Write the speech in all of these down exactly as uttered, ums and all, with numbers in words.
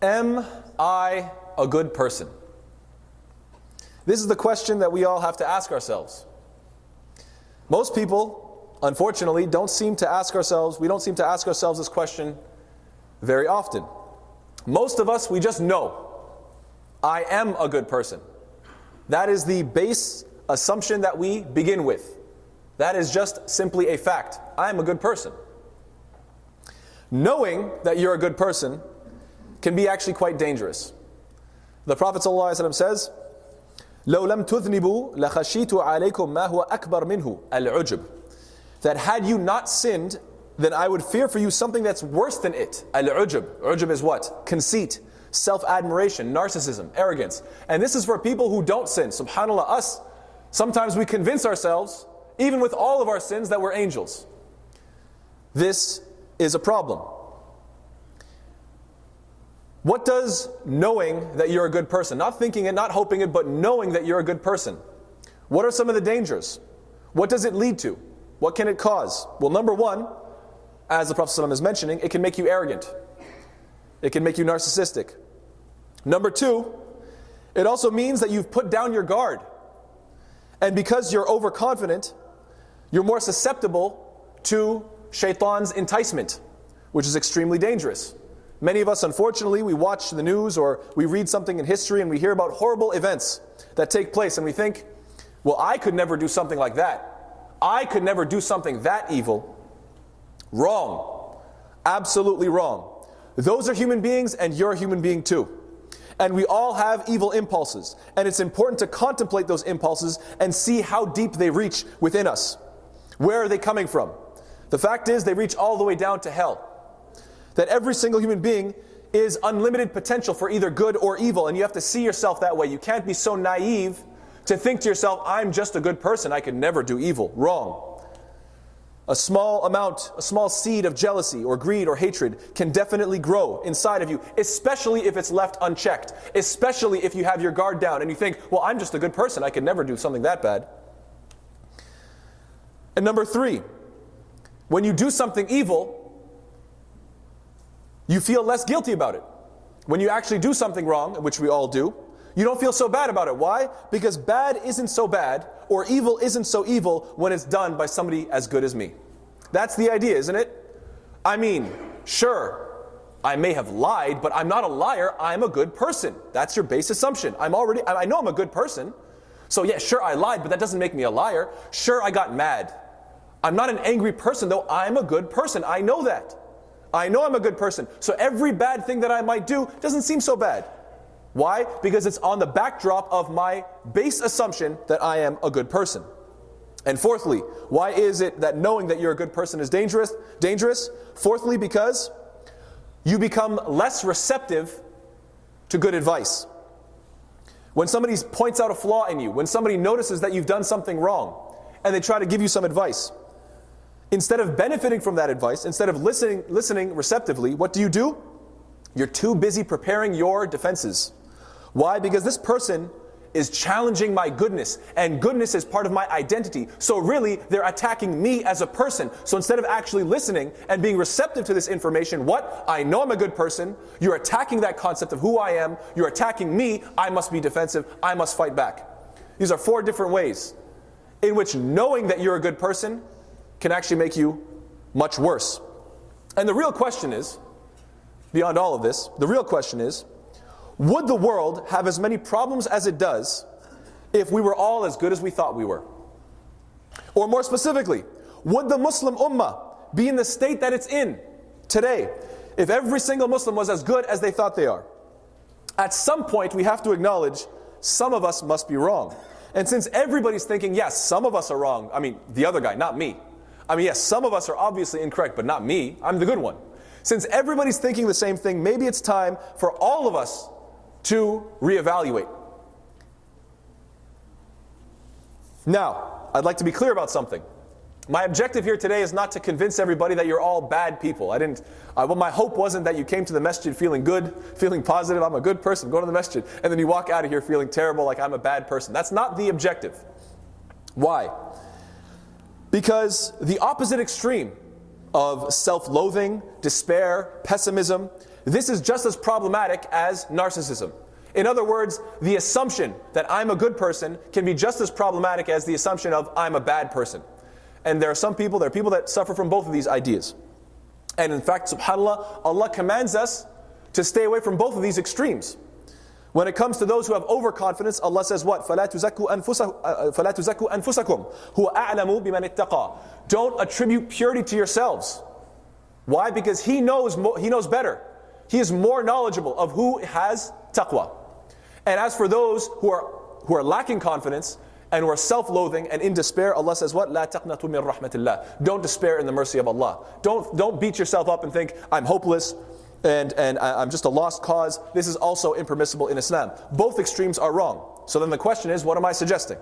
Am I a good person? This is the question that we all have to ask ourselves. Most people, unfortunately, don't seem to ask ourselves, we don't seem to ask ourselves this question very often. Most of us, we just know, I am a good person. That is the base assumption that we begin with. That is just simply a fact. I am a good person. Knowing that you're a good person can be actually quite dangerous. The Prophet ﷺ says, لو لم تذنبوا لخشيت عليكم ما هو أكبر منه العجب. That had you not sinned, then I would fear for you something that's worse than it. Al-ujub. Ujub is what? Conceit, self-admiration, narcissism, arrogance. And this is for people who don't sin. SubhanAllah, us, sometimes we convince ourselves, even with all of our sins, that we're angels. This is a problem. What does knowing that you're a good person, not thinking it, not hoping it, but knowing that you're a good person, what are some of the dangers? What does it lead to? What can it cause? Well, number one, as the Prophet ﷺ is mentioning, it can make you arrogant. It can make you narcissistic. Number two, it also means that you've put down your guard. And because you're overconfident, you're more susceptible to shaitan's enticement, which is extremely dangerous. Many of us, unfortunately, we watch the news or we read something in history and we hear about horrible events that take place and we think, well, I could never do something like that. I could never do something that evil. Wrong. Absolutely wrong. Those are human beings and you're a human being too. And we all have evil impulses. And it's important to contemplate those impulses and see how deep they reach within us. Where are they coming from? The fact is, they reach all the way down to hell. That every single human being is unlimited potential for either good or evil, and you have to see yourself that way. You can't be so naive to think to yourself, I'm just a good person, I can never do evil. Wrong. A small amount, a small seed of jealousy or greed or hatred can definitely grow inside of you, especially if it's left unchecked, especially if you have your guard down and you think, well, I'm just a good person, I can never do something that bad. And number three, when you do something evil, you feel less guilty about it. When you actually do something wrong, which we all do, you don't feel so bad about it. Why? Because bad isn't so bad, or evil isn't so evil when it's done by somebody as good as me. That's the idea, isn't it? I mean, sure, I may have lied, but I'm not a liar, I'm a good person. That's your base assumption. I'm already, I know I'm a good person. So yeah, sure, I lied, but that doesn't make me a liar. Sure, I got mad. I'm not an angry person, though. I'm a good person. I know that. I know I'm a good person. So every bad thing that I might do doesn't seem so bad. Why? Because it's on the backdrop of my base assumption that I am a good person. And fourthly, why is it that knowing that you're a good person is dangerous? Dangerous. Fourthly, because you become less receptive to good advice. When somebody points out a flaw in you, when somebody notices that you've done something wrong, and they try to give you some advice, instead of benefiting from that advice, instead of listening, listening receptively, what do you do? You're too busy preparing your defenses. Why? Because this person is challenging my goodness, and goodness is part of my identity. So really, they're attacking me as a person. So instead of actually listening and being receptive to this information, what? I know I'm a good person. You're attacking that concept of who I am. You're attacking me. I must be defensive. I must fight back. These are four different ways in which knowing that you're a good person can actually make you much worse. And the real question is, beyond all of this, the real question is, would the world have as many problems as it does if we were all as good as we thought we were? Or more specifically, would the Muslim Ummah be in the state that it's in today if every single Muslim was as good as they thought they are? At some point, we have to acknowledge some of us must be wrong. And since everybody's thinking, yes, some of us are wrong, I mean, the other guy, not me. I mean, yes, some of us are obviously incorrect, but not me. I'm the good one. Since everybody's thinking the same thing, maybe it's time for all of us to reevaluate. Now, I'd like to be clear about something. My objective here today is not to convince everybody that you're all bad people. I didn't. Uh, well, my hope wasn't that you came to the masjid feeling good, feeling positive. I'm a good person. Go to the masjid, and then you walk out of here feeling terrible, like I'm a bad person. That's not the objective. Why? Because the opposite extreme of self-loathing, despair, pessimism. This is just as problematic as narcissism. In other words, the assumption that I'm a good person can be just as problematic as the assumption of I'm a bad person. And there are some people, there are people that suffer from both of these ideas. And in fact, subhanAllah, Allah commands us to stay away from both of these extremes. When it comes to those who have overconfidence, Allah says what? فَلَا تُزَكُّوا أَنفُسَكُمْ هُوَ أَعْلَمُ بِمَنِ اتَّقَى. Don't attribute purity to yourselves. Why? Because He knows, He knows better. He is more knowledgeable of who has taqwa. And as for those who are who are lacking confidence and who are self-loathing and in despair, Allah says what? لَا تَقْنَطُوا مِنْ رَحْمَةِ اللَّهِ. Don't despair in the mercy of Allah. Don't, don't beat yourself up and think, I'm hopeless and, and I'm just a lost cause. This is also impermissible in Islam. Both extremes are wrong. So then the question is, what am I suggesting?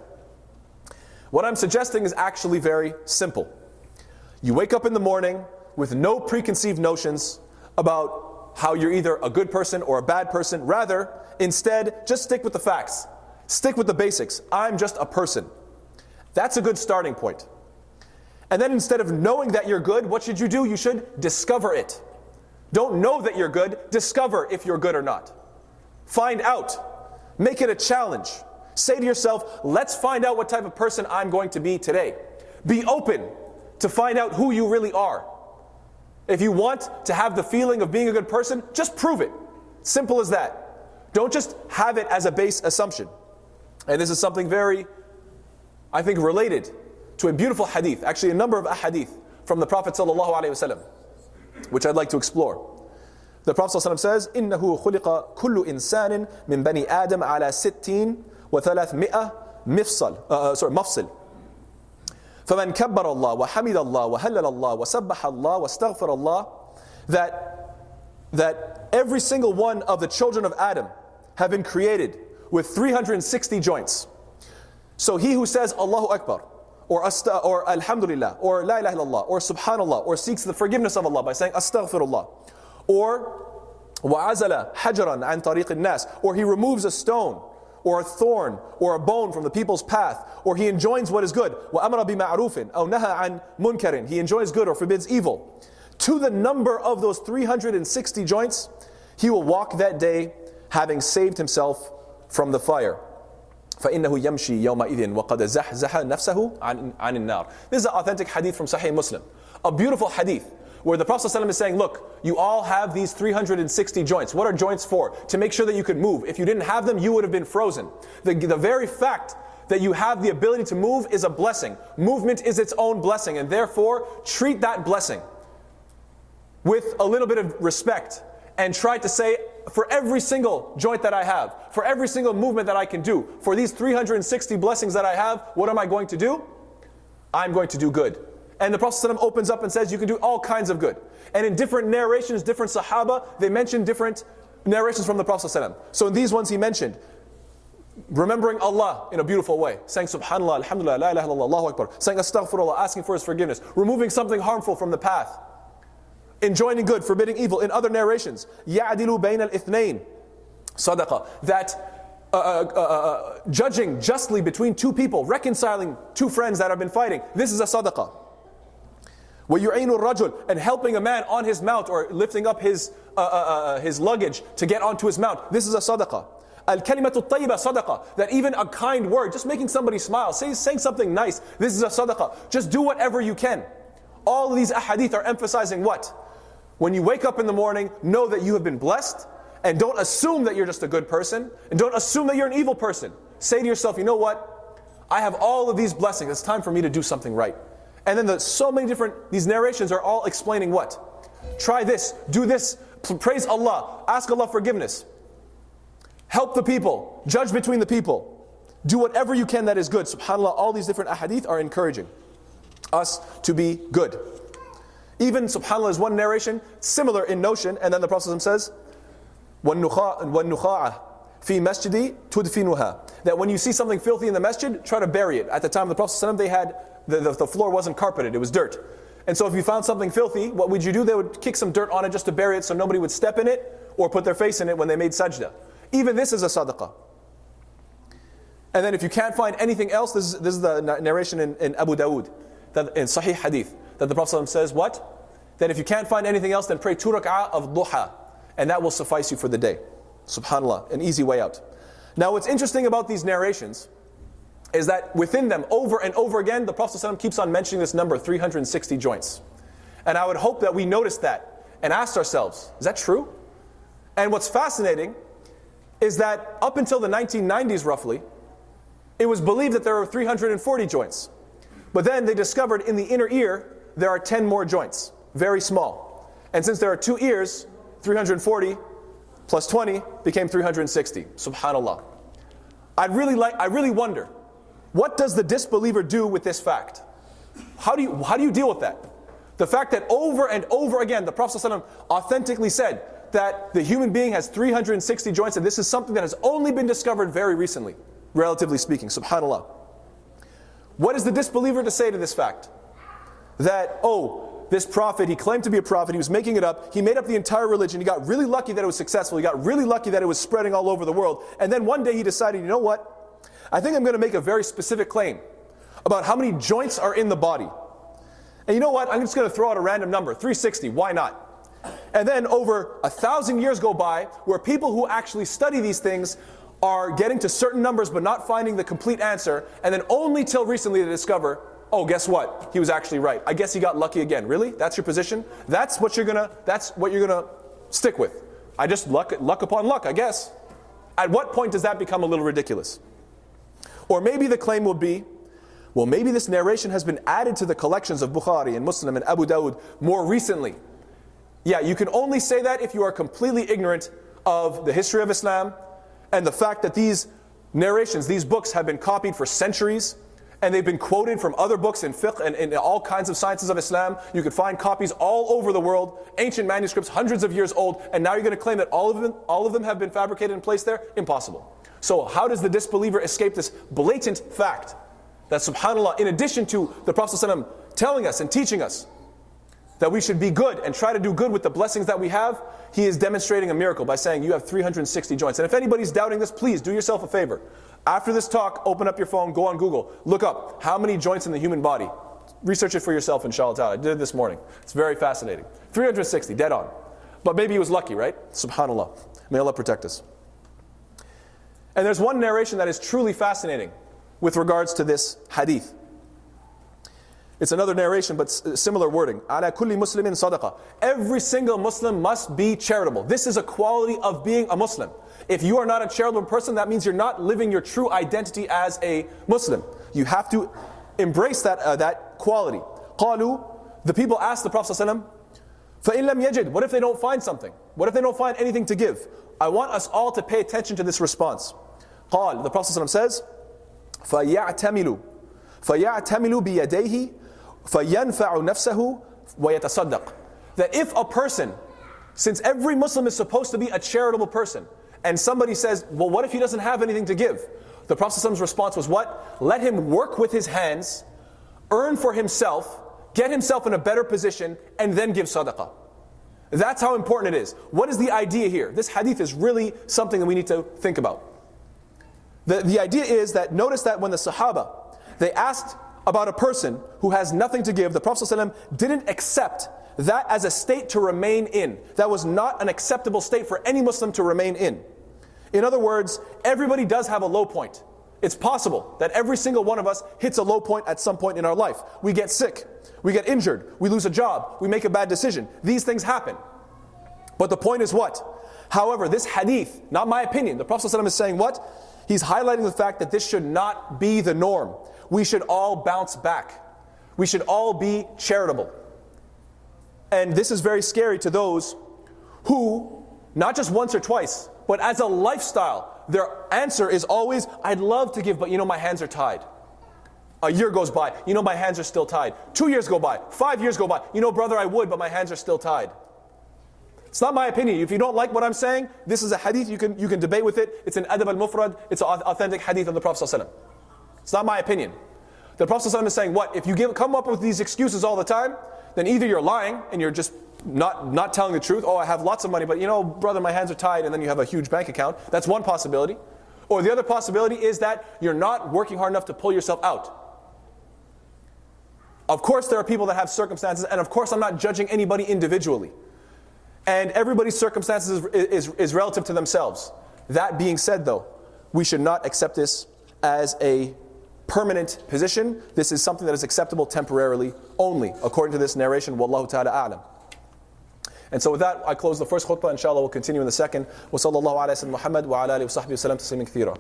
What I'm suggesting is actually very simple. You wake up in the morning with no preconceived notions about how you're either a good person or a bad person. Rather, instead, just stick with the facts. Stick with the basics. I'm just a person. That's a good starting point. And then instead of knowing that you're good, what should you do? You should discover it. Don't know that you're good. Discover if you're good or not. Find out. Make it a challenge. Say to yourself, let's find out what type of person I'm going to be today. Be open to find out who you really are. If you want to have the feeling of being a good person, just prove it. Simple as that. Don't just have it as a base assumption. And this is something very, I think, related to a beautiful hadith, actually a number of ahadith from the Prophet ﷺ, which I'd like to explore. The Prophet ﷺ says, إِنَّهُ خُلِقَ كُلُّ إِنسَانٍ مِّن بَنِي آدَمَ عَلَى سِتِّينَ وَثَلَاثْمِئَةٍ مِفْصَلٍ uh, sorry, مفصل. فَمَنْ كَبَّرَ اللَّهَ وَحَمِدَ اللَّهَ وَهَلَّلَ اللَّهَ وَسَبَّحَ اللَّهَ وَاسْتَغْفَرَ اللَّهَ, that, that every single one of the children of Adam have been created with three hundred sixty joints. So he who says Allahu Akbar, or Asta, or Alhamdulillah, or La ilaha illallah, or Subhanallah, or seeks the forgiveness of Allah by saying Astaghfirullah, or وَعَزَلَ حَجَرًا عَنْ طَرِيقِ النَّاسِ, or he removes a stone, or a thorn, or a bone from the people's path, or he enjoins what is good, وَأَمَرَ بِمَعْرُوفٍ أَوْ نَهَى عَنْ مُنْكَرٍ, he enjoins good or forbids evil. To the number of those three hundred sixty joints, he will walk that day having saved himself from the fire. فَإِنَّهُ يَمْشِي يَوْمَئِذٍ وَقَدْ زَحْزَحَ نَفْسَهُ عَنِ النَّارِ. This is an authentic hadith from Sahih Muslim. A beautiful hadith where the Prophet ﷺ is saying, look, you all have these three hundred sixty joints. What are joints for? To make sure that you could move. If you didn't have them, you would have been frozen. The, the very fact that you have the ability to move is a blessing. Movement is its own blessing, and therefore treat that blessing with a little bit of respect and try to say, for every single joint that I have, for every single movement that I can do, for these three hundred sixty blessings that I have, what am I going to do? I'm going to do good. And the Prophet ﷺ opens up and says you can do all kinds of good. And in different narrations, different Sahaba, they mention different narrations from the Prophet ﷺ. So in these ones he mentioned remembering Allah in a beautiful way, saying Subhanallah, Alhamdulillah, La ilaha illallah, Allahu Akbar, saying Astaghfirullah, asking for His forgiveness, removing something harmful from the path, enjoining good, forbidding evil. In other narrations, يَعْدِلُ بَيْنَ الْإِثْنَيْنِ صَدَقَةً, that uh, uh, uh, uh, judging justly between two people, reconciling two friends that have been fighting, this is a sadaqah. وَيُعِينُ الرَّجُلِ, and helping a man on his mount or lifting up his uh, uh, uh, his luggage to get onto his mount, this is a sadaqah. Al-kalimatu at-tayyibah sadaqah, that even a kind word, just making somebody smile, say, saying something nice, this is a sadaqah. Just do whatever you can. All of these ahadith are emphasizing what? When you wake up in the morning, know that you have been blessed, and don't assume that you're just a good person, and don't assume that you're an evil person. Say to yourself, you know what? I have all of these blessings. It's time for me to do something right. And then the, so many different, these narrations are all explaining what? Try this, do this, praise Allah, ask Allah forgiveness. Help the people, judge between the people. Do whatever you can that is good. SubhanAllah, all these different ahadith are encouraging us to be good. Even, subhanAllah, is one narration, similar in notion, and then the Prophet says, وَالنُّخَاعَ فِي مَسْجِدِ تُدْفِنُهَا, that when you see something filthy in the masjid, try to bury it. At the time of the Prophet, they had, the, the, the floor wasn't carpeted, it was dirt. And so if you found something filthy, what would you do? They would kick some dirt on it just to bury it so nobody would step in it or put their face in it when they made sajda. Even this is a sadaqah. And then if you can't find anything else, this is, this is the narration in, in Abu Dawood, that in Sahih Hadith, that the Prophet says, what? then if you can't find anything else, then pray two rak'ah of duha, and that will suffice you for the day. SubhanAllah, an easy way out. Now what's interesting about these narrations is that within them, over and over again, the Prophet ﷺ keeps on mentioning this number, three hundred sixty joints. And I would hope that we noticed that and asked ourselves, is that true? And what's fascinating is that up until the nineteen nineties roughly, it was believed that there were three hundred forty joints. But then they discovered in the inner ear, there are ten more joints, very small. And since there are two ears, three hundred forty plus twenty became three hundred sixty. SubhanAllah. I'd really like, I really wonder, what does the disbeliever do with this fact? How do you, how do you deal with that? The fact that over and over again, the Prophet ﷺ authentically said that the human being has three hundred sixty joints, and this is something that has only been discovered very recently, relatively speaking. SubhanAllah. What is the disbeliever to say to this fact? That, oh, this prophet, he claimed to be a prophet, he was making it up, he made up the entire religion, he got really lucky that it was successful, he got really lucky that it was spreading all over the world, and then one day he decided, you know what? I think I'm going to make a very specific claim about how many joints are in the body. And you know what? I'm just going to throw out a random number, three hundred sixty, why not? And then over a thousand years go by where people who actually study these things are getting to certain numbers but not finding the complete answer, and then only till recently they discover, oh, guess what? He was actually right. I guess he got lucky again. Really? That's your position? That's what you're gonna that's what you're gonna stick with. I just luck luck upon luck, I guess. At what point does that become a little ridiculous? Or maybe the claim will be, well, maybe this narration has been added to the collections of Bukhari and Muslim and Abu Dawud more recently. Yeah, you can only say that if you are completely ignorant of the history of Islam and the fact that these narrations, these books have been copied for centuries, and they've been quoted from other books in fiqh and in all kinds of sciences of Islam. You could find copies all over the world, ancient manuscripts, hundreds of years old, and now you're going to claim that all of them, all of them have been fabricated and placed there? Impossible. So how does the disbeliever escape this blatant fact that, subhanAllah, in addition to the Prophet ﷺ telling us and teaching us that we should be good and try to do good with the blessings that we have, he is demonstrating a miracle by saying you have three hundred sixty joints. And if anybody's doubting this, please do yourself a favor. After this talk, open up your phone, go on Google, look up how many joints in the human body. Research it for yourself, inshallah ta'ala. I did it this morning. It's very fascinating. three hundred sixty, dead on. But maybe he was lucky, right? SubhanAllah. May Allah protect us. And there's one narration that is truly fascinating with regards to this hadith. It's another narration, but similar wording. Ala kulli muslimin sadaqa. Every single Muslim must be charitable. This is a quality of being a Muslim. If you are not a charitable person, that means you're not living your true identity as a Muslim. You have to embrace that uh, that quality. قالوا, the people asked the Prophet ﷺ, فَإِن لَمْ يَجِدْ, what if they don't find something? What if they don't find anything to give? I want us all to pay attention to this response. قال, the Prophet ﷺ says, فَيَعْتَمِلُ فَيَعْتَمِلُ بِيَدَيْهِ فَيَنْفَعُ نَفْسَهُ وَيَتَصَدَّقُ. That if a person, since every Muslim is supposed to be a charitable person, and somebody says, well, what if he doesn't have anything to give? The Prophet ﷺ's response was what? Let him work with his hands, earn for himself, get himself in a better position, and then give sadaqah. That's how important it is. What is the idea here? This hadith is really something that we need to think about. The, the idea is that, notice that when the Sahaba, they asked about a person who has nothing to give, the Prophet ﷺ didn't accept that as a state to remain in. That was not an acceptable state for any Muslim to remain in. In other words, everybody does have a low point. It's possible that every single one of us hits a low point at some point in our life. We get sick, we get injured, we lose a job, we make a bad decision. These things happen. But the point is what? However, this hadith, not my opinion, the Prophet ﷺ is saying what? He's highlighting the fact that this should not be the norm. We should all bounce back. We should all be charitable. And this is very scary to those who, not just once or twice, but as a lifestyle, their answer is always, I'd love to give, but you know my hands are tied. A year goes by, you know my hands are still tied. Two years go by, five years go by, you know brother I would, but my hands are still tied. It's not my opinion. If you don't like what I'm saying, this is a hadith, you can, you can debate with it. It's an adab al-mufrad, it's an authentic hadith of the Prophet ﷺ. It's not my opinion. The Prophet ﷺ is saying what? If you give, come up with these excuses all the time, then either you're lying and you're just not, not telling the truth. Oh, I have lots of money, but you know, brother, my hands are tied, and then you have a huge bank account. That's one possibility. Or the other possibility is that you're not working hard enough to pull yourself out. Of course there are people that have circumstances, and of course I'm not judging anybody individually. And everybody's circumstances is, is, is relative to themselves. That being said though, we should not accept this as a permanent position. This is something that is acceptable temporarily only, according to this narration. Wallahu ta'ala a'lam. And so with that, I close the first khutbah. Inshallah, we'll continue in the second. Wa sallallahu ala sayyidina Muhammad wa ala alihi wa sahbihi wa sallam tasliman kathira.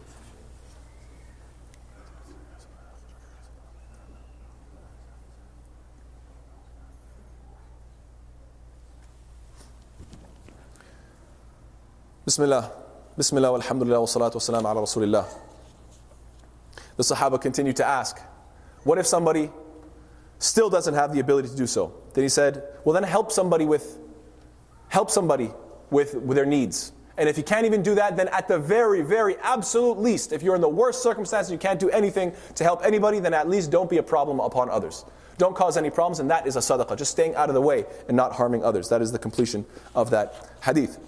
Bismillah. Bismillah walhamdulillah wa salatu wa salam ala rasulillah. The Sahaba continued to ask, what if somebody still doesn't have the ability to do so? Then he said, well then help somebody with help somebody with, with their needs. And if you can't even do that, then at the very, very absolute least, if you're in the worst circumstances, you can't do anything to help anybody, then at least don't be a problem upon others. Don't cause any problems, and that is a sadaqah, just staying out of the way and not harming others. That is the completion of that hadith.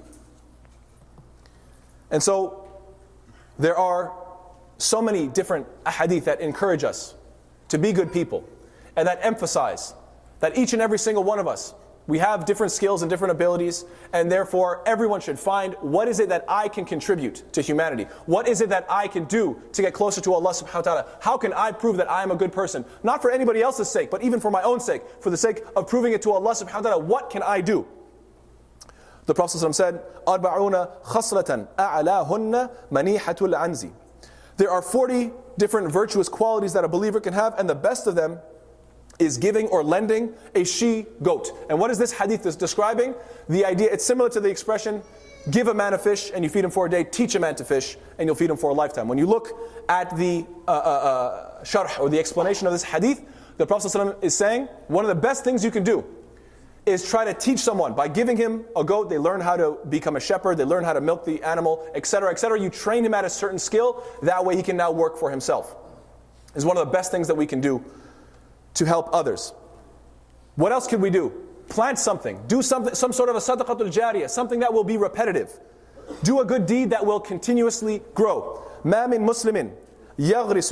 And so, there are so many different ahadith that encourage us to be good people, and that emphasize that each and every single one of us, we have different skills and different abilities, and therefore everyone should find what is it that I can contribute to humanity? What is it that I can do to get closer to Allah subhanahu wa ta'ala? How can I prove that I am a good person? Not for anybody else's sake, but even for my own sake, for the sake of proving it to Allah subhanahu wa ta'ala. What can I do? The Prophet ﷺ said, أَرْبَعُونَ خَصْلَةً أَعْلَاهُنَّ مَنِيحَةُ الْعَنْزِ. There are forty different virtuous qualities that a believer can have, and the best of them is giving or lending a she-goat. And what is this hadith is describing? The idea, it's similar to the expression, give a man a fish and you feed him for a day, teach a man to fish and you'll feed him for a lifetime. When you look at the uh, uh, uh, sharh or the explanation of this hadith, the Prophet ﷺ is saying, one of the best things you can do is try to teach someone. By giving him a goat, they learn how to become a shepherd, they learn how to milk the animal, et cetera, et cetera. You train him at a certain skill, that way he can now work for himself. It's one of the best things that we can do to help others. What else can we do? Plant something. Do something, some sort of a sadaqatul jariyah, something that will be repetitive. Do a good deed that will continuously grow. ما من مسلم يغرس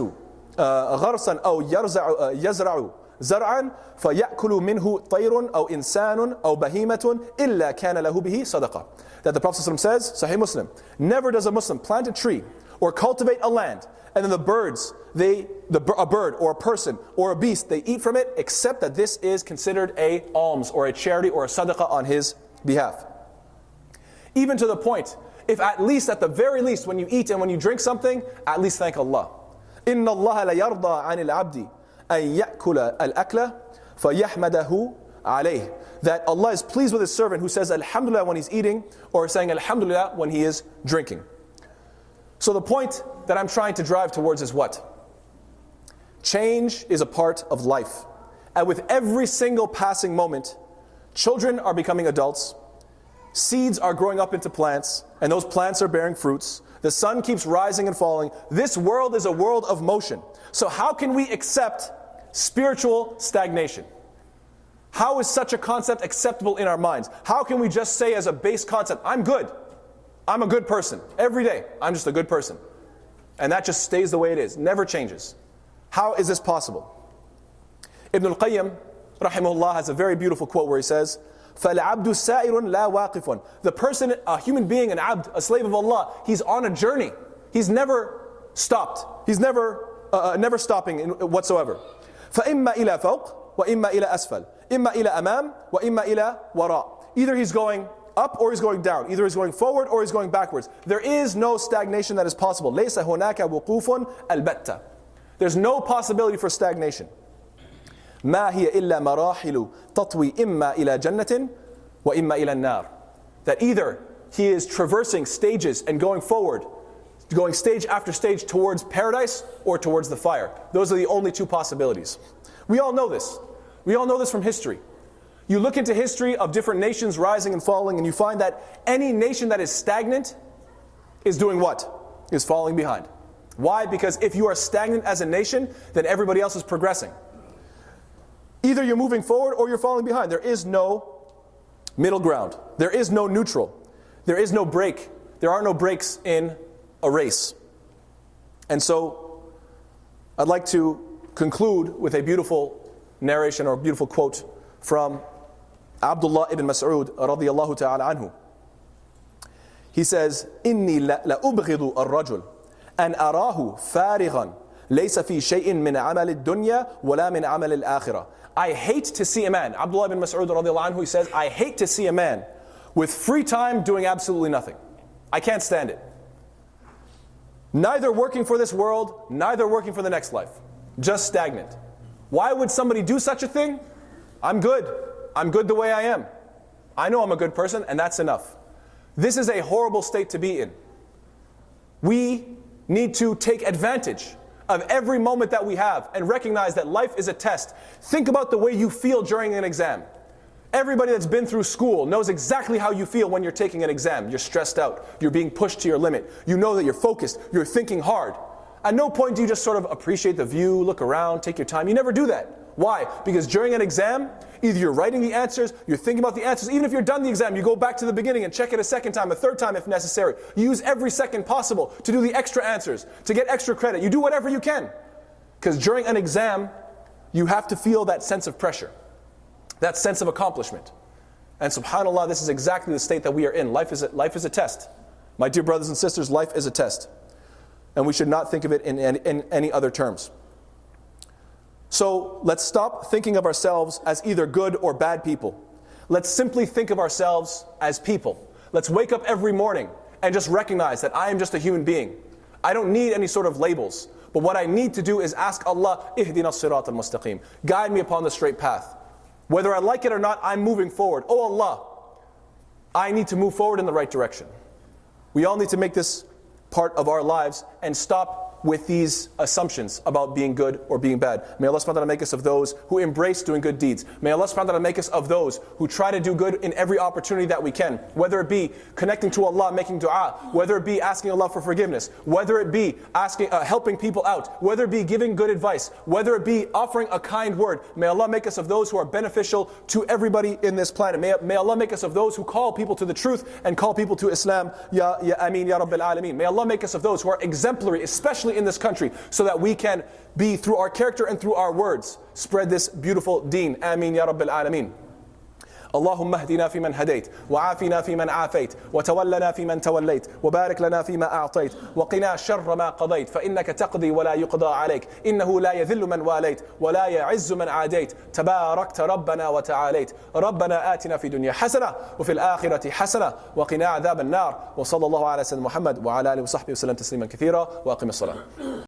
غرسا أو يرزع يزرع زرعا فيأكل منه طير أو إنسان أو بهيمة إلا كان له به صدقة. That the Prophet ﷺ says, Sahih Muslim, never does a Muslim plant a tree or cultivate a land, and then the birds, they, the, a bird or a person or a beast, they eat from it, except that this is considered a alms or a charity or a sadaqah on his behalf. Even to the point, if at least, at the very least, when you eat and when you drink something, at least thank Allah. إِنَّ اللَّهَ لَيَرْضَى عَنِ الْعَبْدِ أَن يَأْكُلَ الْأَكْلَ فَيَحْمَدَهُ عَلَيْهِ. That Allah is pleased with His servant who says Alhamdulillah when he's eating, or saying Alhamdulillah when he is drinking. So the point that I'm trying to drive towards is what? Change is a part of life. And with every single passing moment, children are becoming adults, seeds are growing up into plants, and those plants are bearing fruits. The sun keeps rising and falling. This world is a world of motion. So how can we accept spiritual stagnation? How is such a concept acceptable in our minds? How can we just say as a base concept, I'm good. I'm a good person. Every day, I'm just a good person. And that just stays the way it is, never changes. How is this possible? Ibn al-Qayyim, rahimahullah, has a very beautiful quote where he says, فَالْعَبْدُ سَائِرٌ لَا وَاقِفٌ. The person, a human being, an abd, a slave of Allah, he's on a journey. He's never stopped. He's never, uh, never stopping in, whatsoever. فَإِمَّا إِلَى فَوْقٍ وَإِمَّا إِلَى أَسْفَلٍ إِمَّا إِلَى أَمَامٍ وَإِمَّا إِلَى وَرَاءٍ. Either he's going up or he's going down. Either he's going forward or he's going backwards. There is no stagnation that is possible. لَيْسَ هُنَاكَ وُقُوفٌ الْبَتَّةٌ. There's no possibility for stagnation. مَا هِيَ إِلَّا مَرَاحِلُ تَطْوِي إِمَّا إِلَى جَنَّةٍ وَإِمَّا إِلَى النَّارِ. That either he is traversing stages and going forward, going stage after stage towards paradise or towards the fire. Those are the only two possibilities. We all know this. We all know this from history. You look into history of different nations rising and falling, and you find that any nation that is stagnant is doing what? Is falling behind. Why? Because if you are stagnant as a nation, then everybody else is progressing. Either you're moving forward or you're falling behind. There is no middle ground. There is no neutral. There is no break. There are no breaks in a race. And so, I'd like to conclude with a beautiful narration or beautiful quote from Abdullah ibn Mas'ud radiyallahu ta'ala anhu. He says, إِنِّي لَأُبْغِضُ الرَّجُلِ أَنْ أَرَاهُ فَارِغًا لَيْسَ فِي شَيْءٍ مِّنْ عَمَلِ الدُّنْيَا وَلَا مِنْ عَمَلِ الْآخِرَةِ. I hate to see a man. Abdullah ibn Mas'ud radiyallahu anhu, he says, I hate to see a man with free time doing absolutely nothing. I can't stand it. Neither working for this world, neither working for the next life. Just stagnant. Why would somebody do such a thing? I'm good. I'm good the way I am. I know I'm a good person, and that's enough. This is a horrible state to be in. We need to take advantage of every moment that we have and recognize that life is a test. Think about the way you feel during an exam. Everybody that's been through school knows exactly how you feel when you're taking an exam. You're stressed out. You're being pushed to your limit. You know that you're focused. You're thinking hard. At no point do you just sort of appreciate the view, look around, take your time. You never do that. Why? Because during an exam, either you're writing the answers, you're thinking about the answers. Even if you're done the exam, you go back to the beginning and check it a second time, a third time if necessary. You use every second possible to do the extra answers, to get extra credit. You do whatever you can. Because during an exam, you have to feel that sense of pressure, that sense of accomplishment. And subhanAllah, this is exactly the state that we are in. Life is a, life is a test. My dear brothers and sisters, life is a test. And we should not think of it in, in, in any other terms. So let's stop thinking of ourselves as either good or bad people. Let's simply think of ourselves as people. Let's wake up every morning and just recognize that I am just a human being. I don't need any sort of labels. But what I need to do is ask Allah, Ihdina as-sirat al-mustaqim. Guide me upon the straight path. Whether I like it or not, I'm moving forward. Oh Allah, I need to move forward in the right direction. We all need to make this part of our lives and stop with these assumptions about being good or being bad. May Allah subhanahu wa ta'ala make us of those who embrace doing good deeds. May Allah subhanahu wa ta'ala make us of those who try to do good in every opportunity that we can. Whether it be connecting to Allah, making dua, whether it be asking Allah for forgiveness, whether it be asking, uh, helping people out, whether it be giving good advice, whether it be offering a kind word. May Allah make us of those who are beneficial to everybody in this planet. May, may Allah make us of those who call people to the truth and call people to Islam. Ya, ya Ameen, Ya Rabbil Alameen. May Allah make us of those who are exemplary, especially in this country, so that we can be, through our character and through our words, spread this beautiful deen. Ameen ya Rabbil Alameen. اللهم اهدنا فيمن هديت وعافنا فيمن عافيت وتولنا فيمن توليت وبارك لنا فيما أعطيت وقنا شر ما قضيت فإنك تقضي ولا يقضى عليك إنه لا يذل من واليت ولا يعز من عاديت تباركت ربنا وتعاليت ربنا آتنا في الدنيا حسنة وفي الآخرة حسنة وقنا عذاب النار وصلى الله على سيدنا محمد وعلى آله وصحبه وسلم تسليما كثيرا وأقم الصلاة.